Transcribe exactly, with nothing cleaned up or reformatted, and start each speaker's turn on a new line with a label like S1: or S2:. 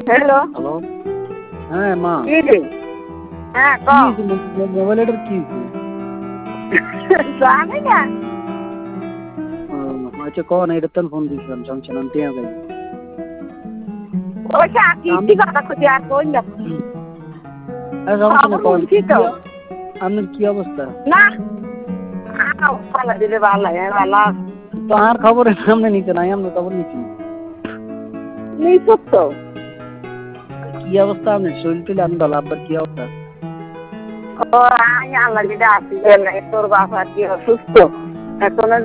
S1: hello
S2: hello হ্যাঁ মা
S1: কি রে হ্যাঁ ক
S2: মোবাইলের কি
S1: জানি না
S2: আচ্ছা কন এটা তো ফোন দিছিলাম সমস্যা না টিয়া যাই
S1: ওইটা কি কথা খুঁজে আর কই না
S2: সমস্যা না কন
S1: কি তো
S2: আপনার কি অবস্থা
S1: না ভালো দিলে ভালো ভালো
S2: তো আর খবরের সামনে নিতে নাই আমরা খবর নিচ্ছি
S1: নিছো তো
S2: কি অবস্থা আপনার শরীর টুলে আমি ভালো আব্বার কি অবস্থা
S1: ও আমি আল্লাহ যদি আসি তোর বাবা কি অসুস্থ এখন